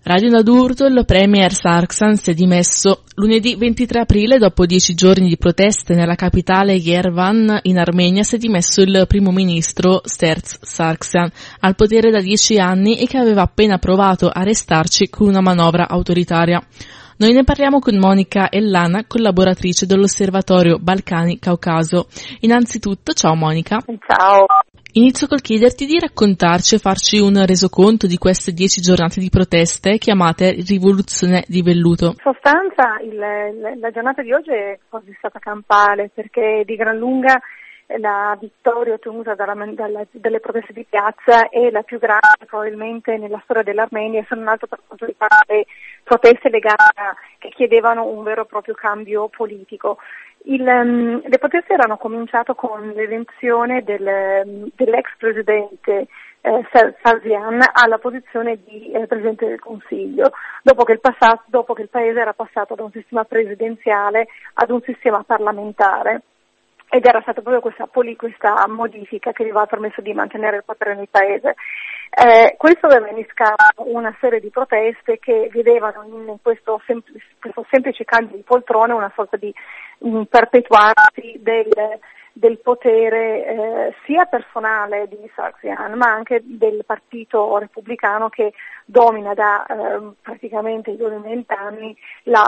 Radio Nadurto, il premier Sargsyan si è dimesso. Lunedì 23 aprile, dopo 10 giorni di proteste nella capitale Yerevan, in Armenia, si è dimesso il primo ministro Serzh Sargsyan, al potere da 10 anni e che aveva appena provato a restarci con una manovra autoritaria. Noi ne parliamo con Monica Ellana, collaboratrice dell'Osservatorio Balcani-Caucaso. Innanzitutto, ciao Monica. Ciao. Inizio col chiederti di raccontarci e farci un resoconto di queste 10 giornate di proteste chiamate Rivoluzione di Velluto. In sostanza la giornata di oggi è quasi stata campale, perché di gran lunga la vittoria ottenuta dalle proteste di piazza è la più grande probabilmente nella storia dell'Armenia, se non altro per quanto riguarda le proteste legate che chiedevano un vero e proprio cambio politico. Le proteste erano cominciate con l'elezione dell'ex presidente Sargsyan alla posizione di Presidente del Consiglio, dopo che il paese era passato da un sistema presidenziale ad un sistema parlamentare. Ed era stata proprio questa modifica che gli aveva permesso di mantenere il potere nel paese. Questo aveva innescato una serie di proteste che vedevano in questo semplice cambio di poltrone una sorta di perpetuarsi del potere sia personale di Sargsyan, ma anche del partito repubblicano che domina da praticamente i 20 anni la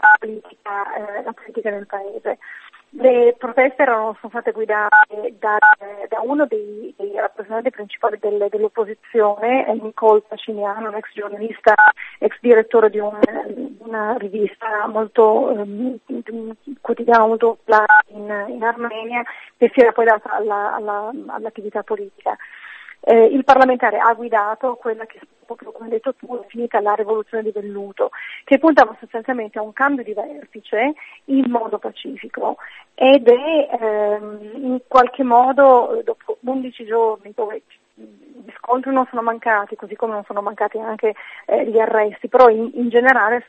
politica del paese. Le proteste sono state guidate da uno dei rappresentanti principali dell'opposizione, Nikol Pashinyan, un ex giornalista, ex direttore di una rivista un quotidiano molto popolare in Armenia, che si era poi data all'attività politica. Il parlamentare ha guidato quella che, proprio come hai detto tu, è finita la rivoluzione di Velluto, che puntava sostanzialmente a un cambio di vertice in modo pacifico ed è in qualche modo, dopo 11 giorni dove gli scontri non sono mancati, così come non sono mancati anche gli arresti, però in generale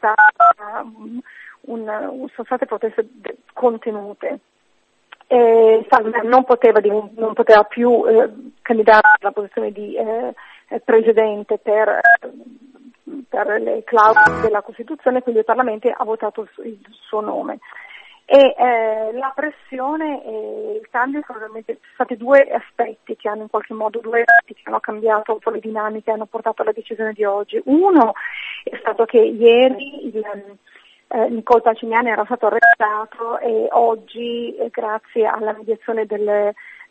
sono state proteste contenute. Sargsyan non poteva più candidare alla posizione di presidente per le clausole della Costituzione, quindi il Parlamento ha votato il suo nome. E la pressione e il cambio sono veramente stati due aspetti che hanno in qualche modo cambiato un po' le dinamiche e hanno portato alla decisione di oggi. Uno è stato che ieri Nikol Pashinyan era stato arrestato e oggi, grazie alla mediazione del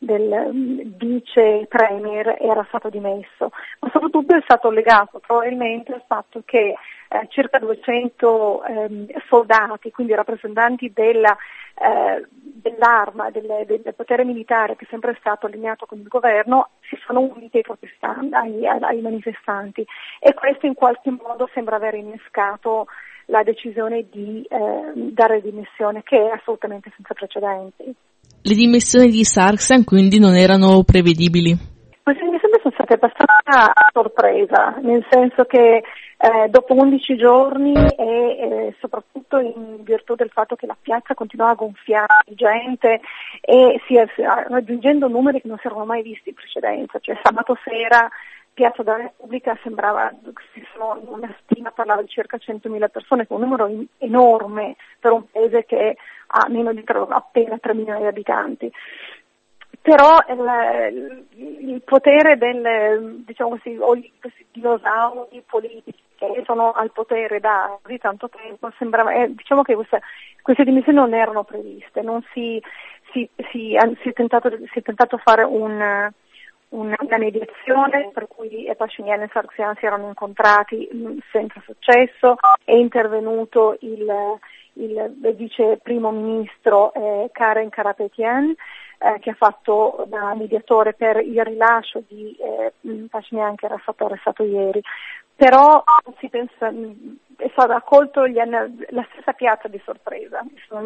vice premier, era stato dimesso, ma soprattutto è stato legato probabilmente al fatto che circa 200 soldati, quindi rappresentanti dell'arma, del potere militare che è sempre stato allineato con il governo, si sono uniti ai manifestanti, e questo in qualche modo sembra aver innescato la decisione di dare dimissione, che è assolutamente senza precedenti. Le dimissioni di Sargsyan quindi non erano prevedibili? Queste dimissioni sono state abbastanza a sorpresa, nel senso che dopo 11 giorni e soprattutto in virtù del fatto che la piazza continuava a gonfiare di gente e raggiungendo numeri che non si erano mai visti in precedenza, cioè sabato sera Piazza della Repubblica una stima parlava di circa 100.000 persone, che è un numero enorme per un paese che ha meno di appena 3 milioni di abitanti. Però il potere questi dinosauri politici che sono al potere da così tanto tempo sembrava, che queste dimissioni non erano previste, non si è tentato fare una mediazione per cui Pashinyan e Sargsyan si erano incontrati senza successo. È intervenuto il vice primo ministro Karen Karapetyan, che ha fatto da mediatore per il rilascio di Pashinyan, che era stato arrestato ieri. Però si pensa, è stato accolto la stessa piazza di sorpresa.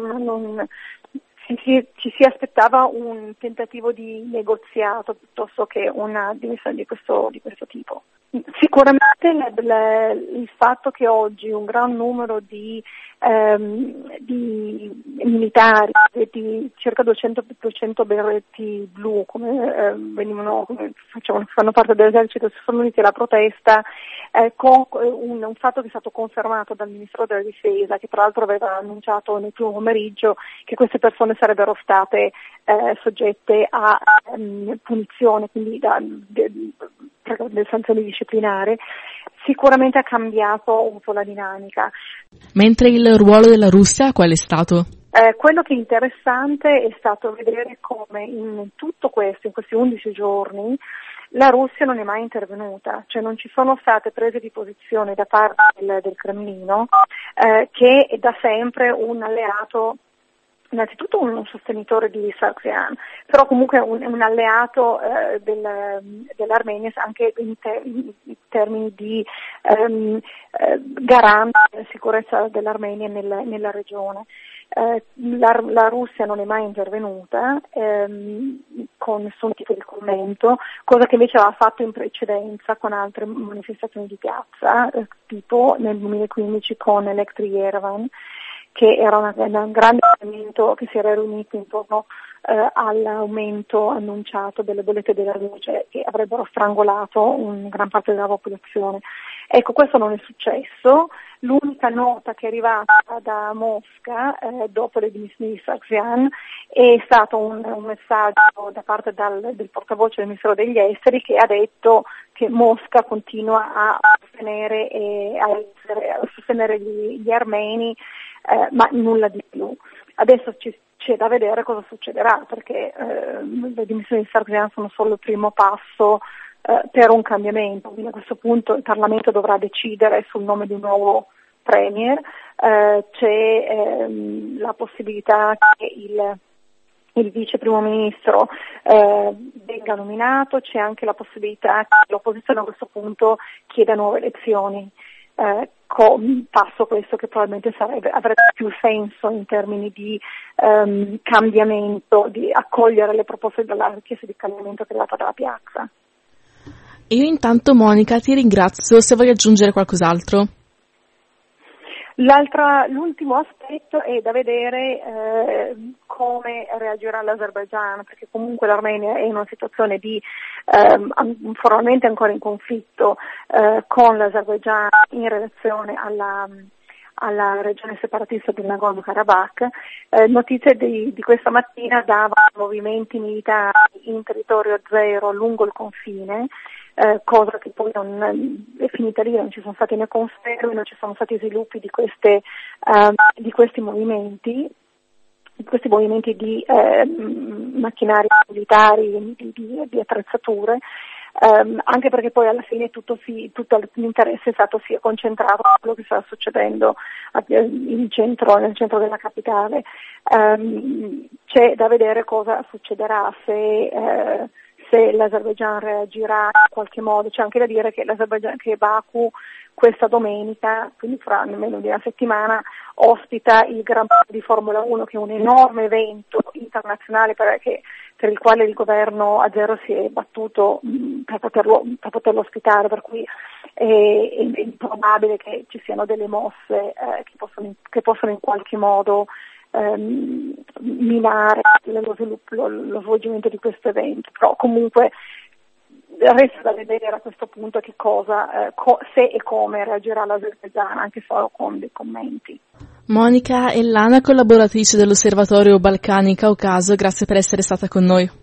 Ci si aspettava un tentativo di negoziato piuttosto che una dimissione di questo tipo. Sicuramente il fatto che oggi un gran numero di militari, di circa 200 berretti blu, fanno parte dell'esercito, si sono uniti alla protesta, con un fatto che è stato confermato dal Ministro della Difesa, che tra l'altro aveva annunciato nel primo pomeriggio che queste persone sarebbero state soggette a punizione, quindi delle sanzioni disciplinari. Sicuramente ha cambiato un po' la dinamica. Mentre il ruolo della Russia qual è stato? Quello che è interessante è stato vedere come in tutto questo, in questi 11 giorni, la Russia non è mai intervenuta, cioè non ci sono state prese di posizione da parte del Cremlino, che è da sempre un alleato, innanzitutto un sostenitore di Sargsyan, però comunque un alleato dell'Armenia anche in termini di garante della sicurezza dell'Armenia nella regione. La Russia non è mai intervenuta con nessun tipo di commento, cosa che invece aveva fatto in precedenza con altre manifestazioni di piazza, tipo nel 2015 con Electric Yerevan, che era un grande movimento che si era riunito intorno all'aumento annunciato delle bollette della luce che avrebbero strangolato una gran parte della popolazione. Ecco, questo non è successo. L'unica nota che è arrivata da Mosca dopo le dimissioni di Sargsyan è stato un messaggio da parte del portavoce del Ministero degli Esteri, che ha detto che Mosca continua a sostenere gli armeni, ma nulla di più. Adesso c'è da vedere cosa succederà, perché le dimissioni di Sargsyan sono solo il primo passo per un cambiamento, quindi a questo punto il Parlamento dovrà decidere sul nome di un nuovo premier. C'è la possibilità che il vice primo ministro venga nominato, c'è anche la possibilità che l'opposizione a questo punto chieda nuove elezioni. Passo questo che probabilmente avrebbe più senso in termini di cambiamento, di accogliere le proposte della richiesta di cambiamento che è arrivata dalla piazza. Io intanto, Monica, ti ringrazio. Se vuoi aggiungere qualcos'altro. L'ultimo aspetto è da vedere come reagirà l'Azerbaigian, perché comunque l'Armenia è in una situazione di formalmente ancora in conflitto con l'Azerbaigian in relazione alla regione separatista del Nagorno-Karabakh. Notizie di questa mattina davano movimenti militari in territorio zero lungo il confine, cosa che poi non è finita lì, non ci sono stati né confermi, non ci sono stati sviluppi di questi movimenti di macchinari militari, di attrezzature, anche perché poi alla fine tutto l'interesse è stato sia concentrato su quello che sta succedendo nel centro della capitale. C'è da vedere cosa succederà, se l'Azerbaigian reagirà in qualche modo. C'è anche da dire che che Baku questa domenica, quindi fra nemmeno di una settimana, ospita il Gran Premio di Formula 1, che è un enorme evento internazionale per il quale il governo azero si è battuto per poterlo ospitare, per cui è improbabile che ci siano delle mosse che possono in qualche modo minare lo svolgimento di questo evento, però comunque resta da vedere a questo punto che cosa, se e come reagirà l'Azerbaigian, anche solo con dei commenti. Monica Ellana, collaboratrice dell'Osservatorio Balcani Caucaso, grazie per essere stata con noi.